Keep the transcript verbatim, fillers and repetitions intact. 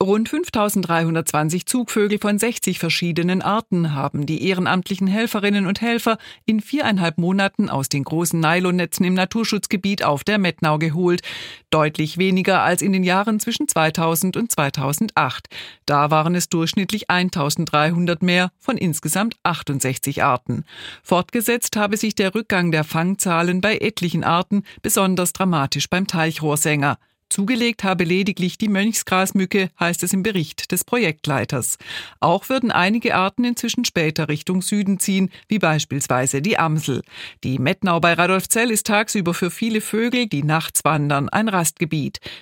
Rund fünftausenddreihundertzwanzig Zugvögel von sechzig verschiedenen Arten haben die ehrenamtlichen Helferinnen und Helfer in viereinhalb Monaten aus den großen Nylonnetzen im Naturschutzgebiet auf der Mettnau geholt. Deutlich weniger als in den Jahren zwischen zweitausend und zweitausendacht. Da waren es durchschnittlich eintausenddreihundert mehr von insgesamt achtundsechzig Arten. Fortgesetzt habe sich der Rückgang der Fangzahlen bei etlichen Arten, besonders dramatisch beim Teichrohrsänger. Zugelegt habe lediglich die Mönchsgrasmücke, heißt es im Bericht des Projektleiters. Auch würden einige Arten inzwischen später Richtung Süden ziehen, wie beispielsweise die Amsel. Die Mettnau bei Radolfzell ist tagsüber für viele Vögel, die nachts wandern, ein Rastgebiet.